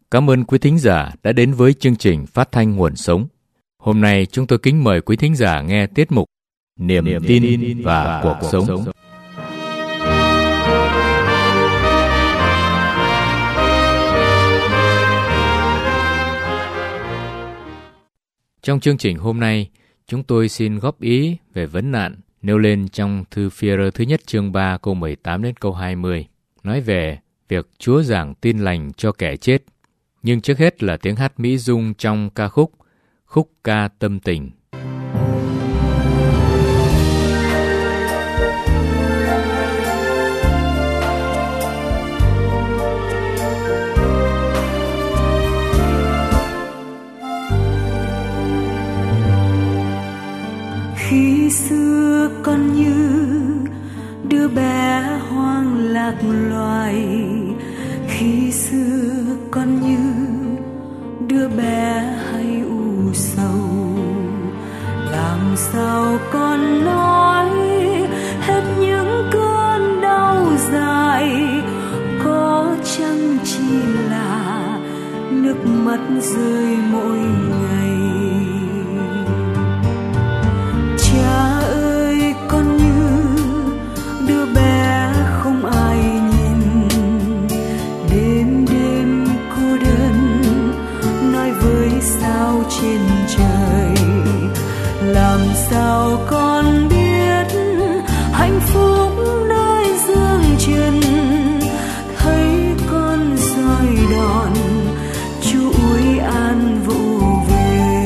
Cảm ơn quý thính giả đã đến với chương trình Phát thanh Nguồn Sống. Hôm nay chúng tôi kính mời quý thính giả nghe tiết mục Niềm tin và cuộc sống. Trong chương trình hôm nay, chúng tôi xin góp ý về vấn nạn nêu lên trong thư Phi-e-rơ thứ nhất chương 3 câu 18 đến câu 20, nói về việc Chúa giảng tin lành cho kẻ chết. Nhưng trước hết là tiếng hát mỹ dung trong ca khúc Khúc ca tâm tình. Khi xưa con như đứa bé hoang lạc loài, khi xưa con như đứa bé hay u sầu, làm sao con nói hết những cơn đau dài, có chăng chỉ là nước mắt rơi mỗi ngày. Cha ơi, con như đứa bé không ai nhìn, đêm đêm cô đơn nói với sao trên trời, làm sao con biết hạnh phúc nơi dương trần, thấy con roi đòn Chúa ủi an vụ về.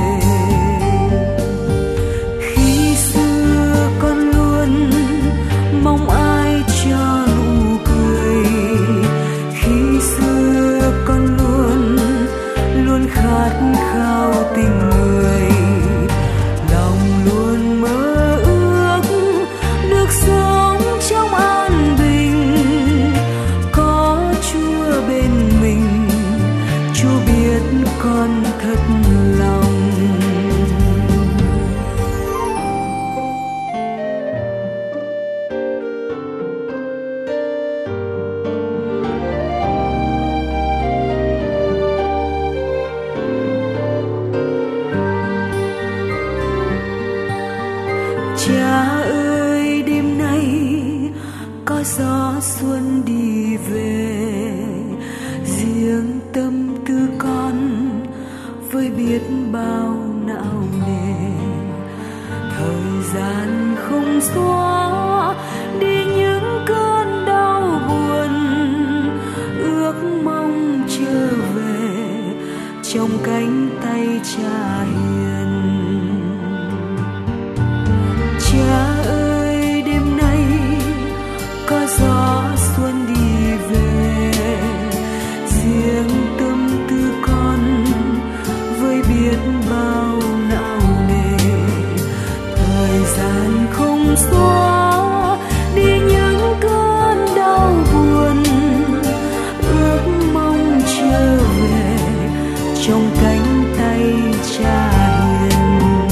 Khi xưa con luôn mong ai cho nụ cười, khi xưa con luôn luôn khát khao tình người, lòng luôn mơ ước được sống trong an bình, có Chúa bên mình, Chúa biết con thật lòng. Cha ơi, đêm nay có gió xuân đi về, riêng tâm tư con với biết bao não nề, thời gian không xóa đi những cơn đau buồn, ước mong trở về trong cánh tay Cha hiền. Cha ơi, đêm nay có gió xuân đi về, riêng tâm tư con với biết bao não nề, thời gian không xóa đi những cơn đau buồn, ước mong trở về trong cánh tay Cha hiền.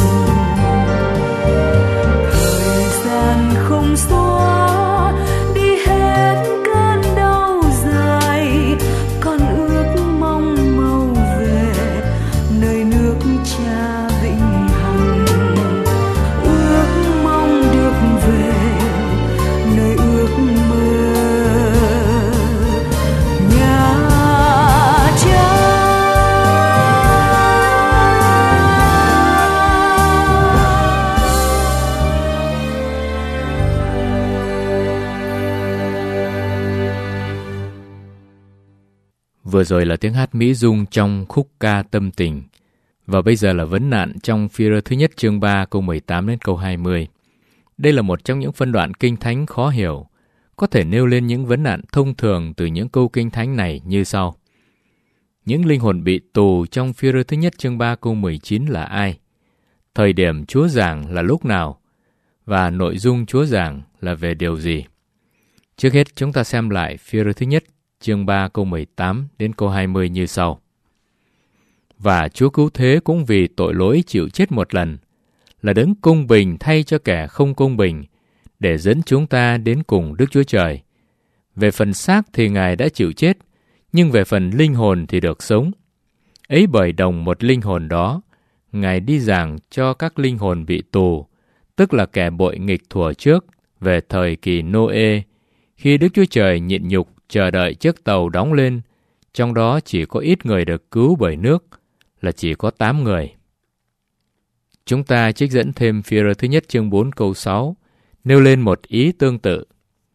Không xóa đi hết cơn đau dài, con ước mong mau về nơi nước Cha vĩnh hằng, ước mong được về nơi ước mơ nhà Cha. Vừa rồi là tiếng hát mỹ dung trong khúc ca tâm tình. Và bây giờ là vấn nạn trong Phi-e-rơ thứ nhất chương 3 câu 18 đến câu 20. Đây là một trong những phân đoạn kinh thánh khó hiểu. Có thể nêu lên những vấn nạn thông thường từ những câu kinh thánh này như sau. Những linh hồn bị tù trong Phi-e-rơ thứ nhất chương 3 câu 19 là ai? Thời điểm Chúa giảng là lúc nào? Và nội dung Chúa giảng là về điều gì? Trước hết chúng ta xem lại Phi-e-rơ thứ nhất chương 3 câu 18 đến câu 20 như sau. Và Chúa cứu thế cũng vì tội lỗi chịu chết một lần, là đấng công bình thay cho kẻ không công bình, để dẫn chúng ta đến cùng Đức Chúa Trời. Về phần xác thì Ngài đã chịu chết, nhưng về phần linh hồn thì được sống. Ấy bởi đồng một linh hồn đó, Ngài đi giảng cho các linh hồn bị tù, tức là kẻ bội nghịch thuở trước, về thời kỳ Nô-ê, khi Đức Chúa Trời nhịn nhục chờ đợi chiếc tàu đóng lên, trong đó chỉ có ít người được cứu bởi nước, là chỉ có 8 người. Chúng ta trích dẫn thêm Phi-e-rơ thứ nhất chương 4 câu 6, nêu lên một ý tương tự.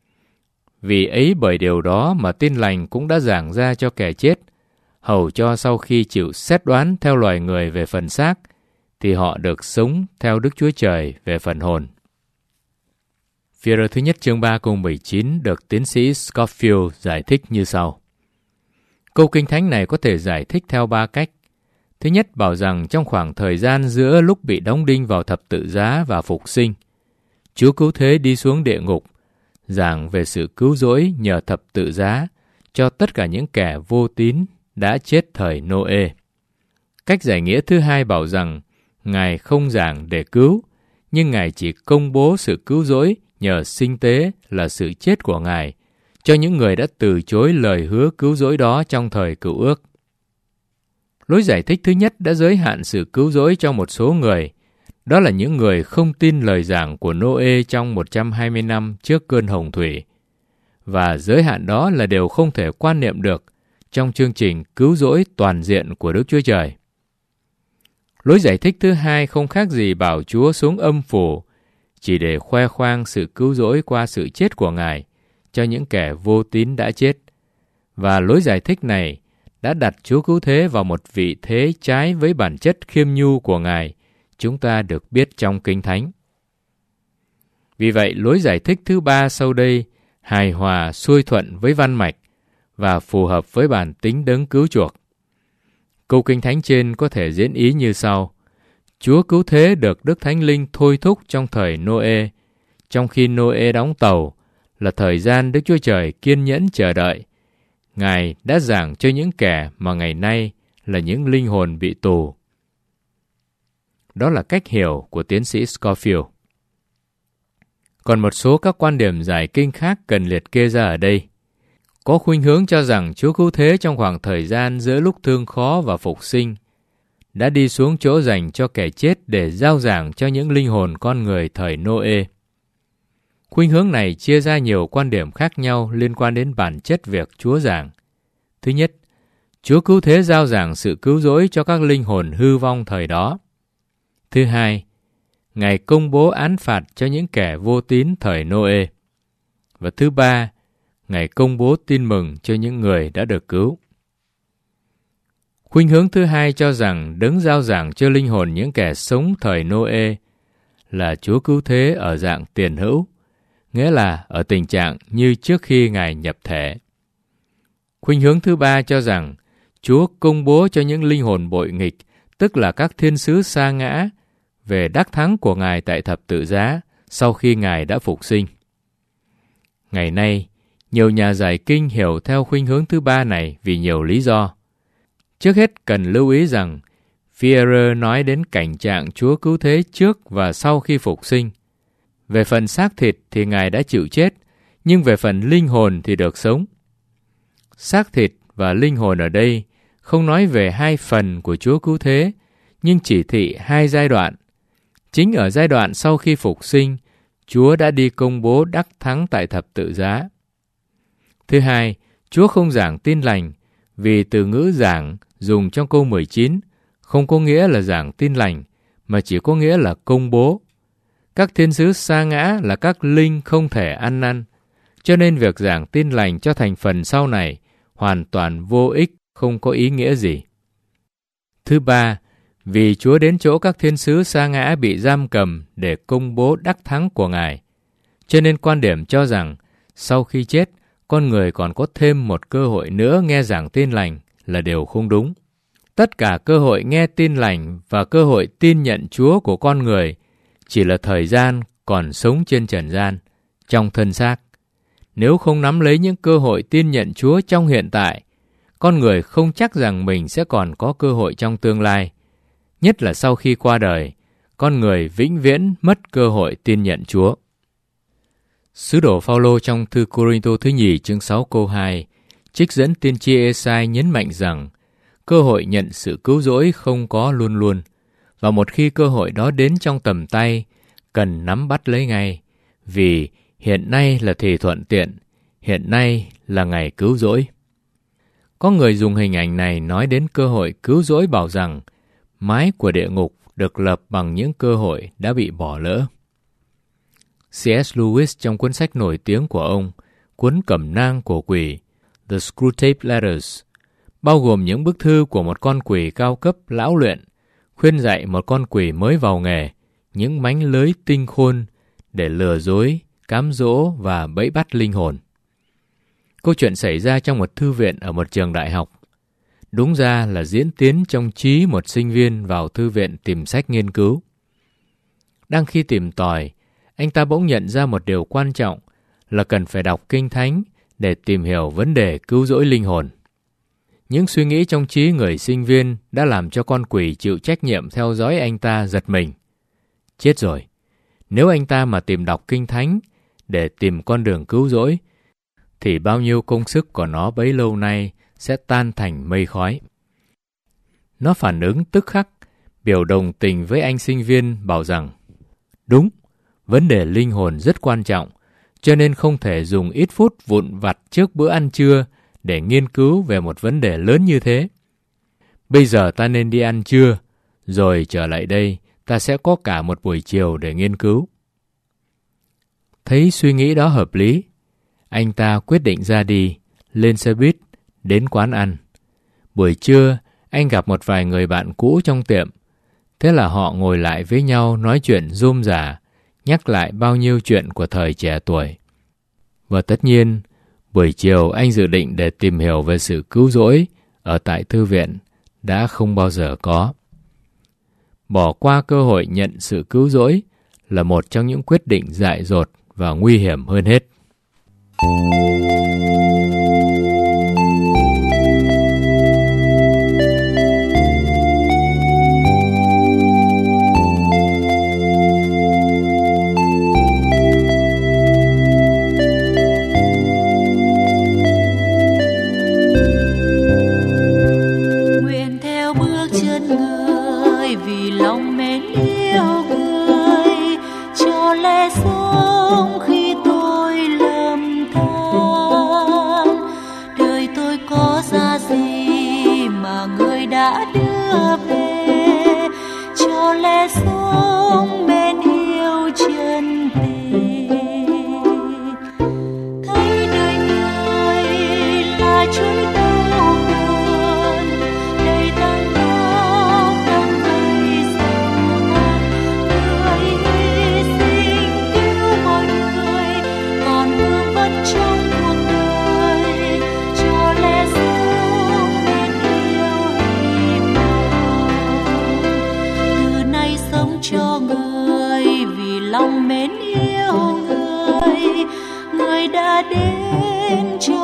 Vì ấy bởi điều đó mà tin lành cũng đã giảng ra cho kẻ chết, hầu cho sau khi chịu xét đoán theo loài người về phần xác, thì họ được sống theo Đức Chúa Trời về phần hồn. Phi-e-rơ thứ nhất chương 3 câu 19 được tiến sĩ Scofield giải thích như sau. Câu Kinh Thánh này có thể giải thích theo 3 cách. Thứ nhất, bảo rằng trong khoảng thời gian giữa lúc bị đóng đinh vào thập tự giá và phục sinh, Chúa Cứu Thế đi xuống địa ngục, giảng về sự cứu rỗi nhờ thập tự giá cho tất cả những kẻ vô tín đã chết thời Nô-ê. Cách giải nghĩa thứ hai bảo rằng Ngài không giảng để cứu, nhưng Ngài chỉ công bố sự cứu rỗi nhờ sinh tế là sự chết của Ngài cho những người đã từ chối lời hứa cứu rỗi đó trong thời Cựu Ước. Lối giải thích thứ nhất đã giới hạn sự cứu rỗi cho một số người, đó là những người không tin lời giảng của Nô-ê trong 120 năm trước cơn hồng thủy. Và giới hạn đó là điều không thể quan niệm được trong chương trình cứu rỗi toàn diện của Đức Chúa Trời. Lối giải thích thứ hai không khác gì bảo Chúa xuống âm phủ, chỉ để khoe khoang sự cứu rỗi qua sự chết của Ngài cho những kẻ vô tín đã chết. Và lối giải thích này đã đặt Chúa Cứu Thế vào một vị thế trái với bản chất khiêm nhu của Ngài, chúng ta được biết trong Kinh Thánh. Vì vậy, lối giải thích thứ ba sau đây hài hòa xuôi thuận với văn mạch và phù hợp với bản tính đấng cứu chuộc. Câu Kinh Thánh trên có thể diễn ý như sau. Chúa Cứu Thế được Đức Thánh Linh thôi thúc trong thời Nô-ê, trong khi Nô-ê đóng tàu, là thời gian Đức Chúa Trời kiên nhẫn chờ đợi. Ngài đã giảng cho những kẻ mà ngày nay là những linh hồn bị tù. Đó là cách hiểu của tiến sĩ Scofield. Còn một số các quan điểm giải kinh khác cần liệt kê ra ở đây. Có khuynh hướng cho rằng Chúa Cứu Thế trong khoảng thời gian giữa lúc thương khó và phục sinh đã đi xuống chỗ dành cho kẻ chết để giao giảng cho những linh hồn con người thời Nô-ê. Khuynh hướng này chia ra nhiều quan điểm khác nhau liên quan đến bản chất việc Chúa giảng. Thứ nhất, Chúa Cứu Thế giao giảng sự cứu rỗi cho các linh hồn hư vong thời đó. Thứ hai, Ngài công bố án phạt cho những kẻ vô tín thời Nô-ê. Và thứ ba, Ngài công bố tin mừng cho những người đã được cứu. Khuynh hướng thứ hai cho rằng đấng giao giảng cho linh hồn những kẻ sống thời Nô-ê là Chúa Cứu Thế ở dạng tiền hữu, nghĩa là ở tình trạng như trước khi Ngài nhập thể. Khuynh hướng thứ ba cho rằng Chúa công bố cho những linh hồn bội nghịch, tức là các thiên sứ sa ngã, về đắc thắng của Ngài tại thập tự giá sau khi Ngài đã phục sinh. Ngày nay, nhiều nhà giải kinh hiểu theo khuynh hướng thứ ba này vì nhiều lý do. Trước hết cần lưu ý rằng Phi-e-rơ nói đến cảnh trạng Chúa Cứu Thế trước và sau khi phục sinh. Về phần xác thịt thì Ngài đã chịu chết, nhưng về phần linh hồn thì được sống. Xác thịt và linh hồn ở đây không nói về hai phần của Chúa Cứu Thế, nhưng chỉ thị hai giai đoạn. Chính ở giai đoạn sau khi phục sinh, Chúa đã đi công bố đắc thắng tại thập tự giá. Thứ hai, Chúa không giảng tin lành, vì từ ngữ giảng dùng trong câu 19 không có nghĩa là giảng tin lành, mà chỉ có nghĩa là công bố. Các thiên sứ sa ngã là các linh không thể ăn năn, cho nên việc giảng tin lành cho thành phần sau này hoàn toàn vô ích, không có ý nghĩa gì. Thứ ba, vì Chúa đến chỗ các thiên sứ sa ngã bị giam cầm để công bố đắc thắng của Ngài, cho nên quan điểm cho rằng sau khi chết, con người còn có thêm một cơ hội nữa nghe giảng tin lành là điều không đúng. Tất cả cơ hội nghe tin lành và cơ hội tin nhận Chúa của con người chỉ là thời gian còn sống trên trần gian, trong thân xác. Nếu không nắm lấy những cơ hội tin nhận Chúa trong hiện tại, con người không chắc rằng mình sẽ còn có cơ hội trong tương lai. Nhất là sau khi qua đời, con người vĩnh viễn mất cơ hội tin nhận Chúa. Sứ đồ Phao-lô trong thư Cô-rinh-tô thứ nhì chương 6 câu 2 Trích dẫn tiên tri Ê-sai nhấn mạnh rằng cơ hội nhận sự cứu rỗi không có luôn luôn, và một khi cơ hội đó đến trong tầm tay, cần nắm bắt lấy ngay, vì hiện nay là thì thuận tiện, hiện nay là ngày cứu rỗi. Có người dùng hình ảnh này nói đến cơ hội cứu rỗi, bảo rằng mái của địa ngục được lập bằng những cơ hội đã bị bỏ lỡ. C.S. Lewis trong cuốn sách nổi tiếng của ông, Cuốn Cẩm nang của quỷ, The Screwtape Letters, bao gồm những bức thư của một con quỷ cao cấp lão luyện, khuyên dạy một con quỷ mới vào nghề những mánh lưới tinh khôn để lừa dối, cám dỗ và bẫy bắt linh hồn. Câu chuyện xảy ra trong một thư viện ở một trường đại học. Đúng ra là diễn tiến trong trí một sinh viên vào thư viện tìm sách nghiên cứu. Đang khi tìm tòi, anh ta bỗng nhận ra một điều quan trọng là cần phải đọc Kinh Thánh để tìm hiểu vấn đề cứu rỗi linh hồn. Những suy nghĩ trong trí người sinh viên đã làm cho con quỷ chịu trách nhiệm theo dõi anh ta giật mình. Chết rồi! Nếu anh ta mà tìm đọc Kinh Thánh để tìm con đường cứu rỗi, thì bao nhiêu công sức của nó bấy lâu nay sẽ tan thành mây khói. Nó phản ứng tức khắc, biểu đồng tình với anh sinh viên, bảo rằng đúng, vấn đề linh hồn rất quan trọng, cho nên không thể dùng ít phút vụn vặt trước bữa ăn trưa để nghiên cứu về một vấn đề lớn như thế. Bây giờ ta nên đi ăn trưa, rồi trở lại đây ta sẽ có cả một buổi chiều để nghiên cứu. Thấy suy nghĩ đó hợp lý, anh ta quyết định ra đi, lên xe buýt, đến quán ăn. Buổi trưa, anh gặp một vài người bạn cũ trong tiệm. Thế là họ ngồi lại với nhau nói chuyện rôm rả, nhắc lại bao nhiêu chuyện của thời trẻ tuổi. Và tất nhiên, buổi chiều anh dự định để tìm hiểu về sự cứu rỗi ở tại thư viện đã không bao giờ có. Bỏ qua cơ hội nhận sự cứu rỗi là một trong những quyết định dại dột và nguy hiểm hơn hết. Lòng mến yêu người đã đến